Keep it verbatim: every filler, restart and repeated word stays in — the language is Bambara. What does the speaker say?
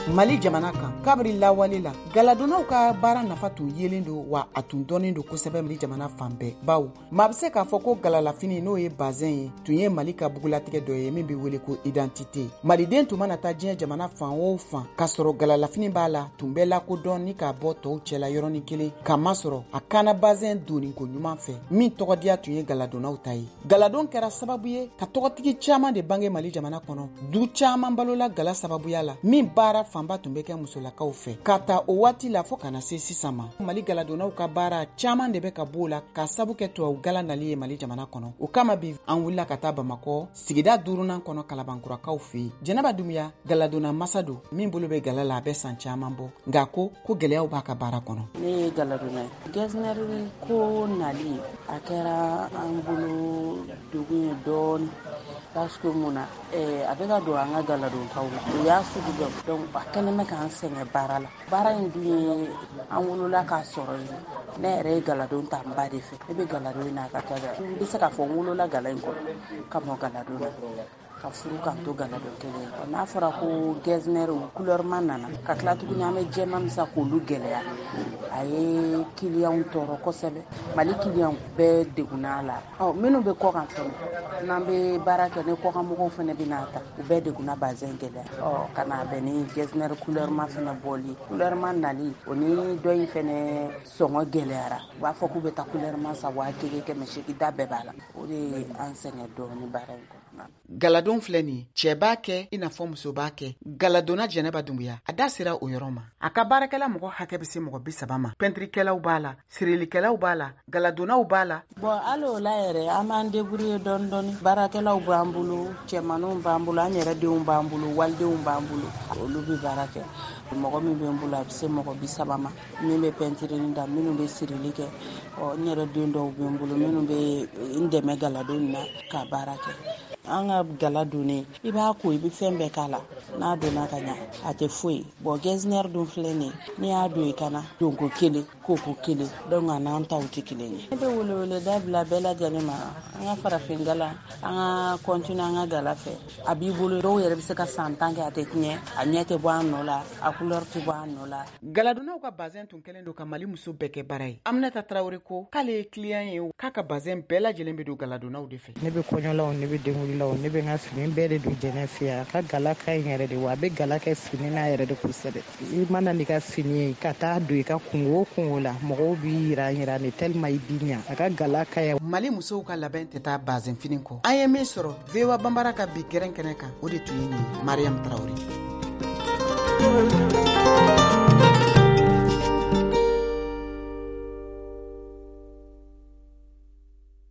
Mali jamana kan kabri lawale la galadonaw ka baara nafa tun yelen do wa a tun dɔnnen do kosɛbɛ Mali jamana fan bɛɛ. Bawo maa bɛ se k'a fɔ ko galalafini n'o ye bazɛn ye tun ye Mali ka bugulatigɛ dɔ ye min bɛ wele ko identité. Maliden tun mana taa diɲɛ jamana fan o fan k'a sɔrɔ galalafini b'a la tun bɛ lakodɔn ni k'a bɔ tɔw cɛla yɔrɔnin kelen k'a masɔrɔ a kana bazɛn donni ko ɲuman fɛ min tɔgɔdiya tun ye galadonaw ta ye. Galadon kɛra sababu ye ka tɔgɔtigi caman de bange Mali jamana kɔnɔ. Du caman balola gala sababuya la min baara fanba tun bɛ kɛ musolakaw fɛ. Ka ta o waati la fo kana se sisan ma Mali galadonaw ka baara caman de bɛ ka b'o la ka sabu kɛ tubabu gala nali ye Mali jamana kɔnɔ. O kama bi an wulila ka taa Bamakɔ sigida duurunan kɔnɔ Kalabankurakaw fɛ yen. Jɛnɛba Dunbiya galadona masa don min bolo bɛ gala la a bɛ san caman bɔ nka ko ko gɛlɛyaw b'a ka baara kɔnɔ. Ne ye galadona ye. Gestionnaire ko nali a kɛra an bolo degun ye dɔɔni parce que mun na a bɛ ka don an ka galadontaw la. O y'a sugu dɔ donc a kɛlen bɛ k'an sɛgɛn baara la. Baara in dun ye an wolola k'a sɔrɔ yen. Ne yɛrɛ ye galadon ta n ba de fɛ. Ne bɛ galadon in n'a ka taga. N bɛ se k'a fɔ n wolola gala in kɔnɔ ka mɔ galadon na. Ka furu k'an to galadon kelen n'a fɔra ko gestionnaire couleur man nana ka tila tuguni an bɛ jɛman min sa k'olu gɛlɛya a ye client tɔɔrɔ kosɛbɛ. Mali client bɛɛ degunna la. Ɔ minnu bɛ kɔ kan fɛnɛ n'an bɛ baara kɛ ni kɔkan mɔgɔw fɛnɛ bɛ n'a ta u bɛɛ degunna bazɛn gɛlɛya. Ɔ ka na bɛn ni gestionnaire couleur man fɛnɛ bɔli couleur man nali o ni dɔ in fɛnɛ sɔngɔ gɛlɛyara u b'a fɔ k'u bɛ taa couleur man sa waa kelen kɛmɛ seegin da bɛɛ b'a la o de an sɛgɛn dɔɔni baara in kɔnɔ. Galadon filɛ nin cɛ b'a kɛ i n'a fɔ muso b'a kɛ. Galadona Jɛnɛba Dunbiya a da sera o yɔrɔ ma. A ka baarakɛla mɔgɔ hakɛ bɛ se mɔgɔ bi saba ma. Pɛntirikɛlaw b'a la, sirilikɛlaw b'a la, galadonaw b'a la. Bon hali o la yɛrɛ an b'an débrouiller dɔɔni dɔɔni. Baarakɛlaw b'an bolo, cɛmanninw b'an bolo, an yɛrɛ denw b'an bolo, walidenw b'an bolo. Olu bɛ baara kɛ. Mɔgɔ min bɛ n bolo a bɛ se mɔgɔ bi saba ma. Min bɛ pɛntirini da, minnu bɛ sirili kɛ. Ɔ n yɛrɛ den dɔw bɛ n bolo minnu bɛ n dɛmɛ galadon na ka baara kɛ. An ka gala donnen i b'a ko i bɛ fɛn bɛɛ k'a la n'a donna ka ɲa a tɛ foyi bon gestionnaire dun filɛ nin ye n'i y'a don i kana donko kelen koko kelen donc a n'an taw tɛ kelen ye. Ne bɛ welewele da bila bɛɛ lajɛlen ma an ka farafin gala an ka continuer an ka gala fɛ a b'i bolo dɔw yɛrɛ bɛ se ka san tan kɛ a tɛ tiɲɛ a ɲɛ tɛ bɔ an nɔ la a couleur tɛ bɔ an nɔ la. Galadonaw ka bazɛn tun kɛlen don ka Mali muso bɛɛ kɛ baara ye. Aminata Tarawele ko k'ale ye client ye k'a ka bazɛn bɛɛ lajɛlen bɛ don galadonaw de fɛ. Ne bɛ kɔɲɔlaw ne bɛ denkudilaw ne bɛ n ka fini bɛɛ de don jɛnɛ fɛ a ka gala ka ɲi yɛrɛ de wa a bɛ gala kɛ fini n'a yɛrɛ de kosɛbɛ. I mana n'i ka fini ye ka taa don i ka kungo o kungo la mɔgɔw b'i yira yira ni tellement i b'i ɲa a ka gala ka ɲi. Mali musow ka labɛn tɛ taa bazɛn fini kɔ. An ye min sɔrɔ V O A Banbara ka bi gɛrɛn kɛnɛ kan o de tun ye nin Mariam Tarawele.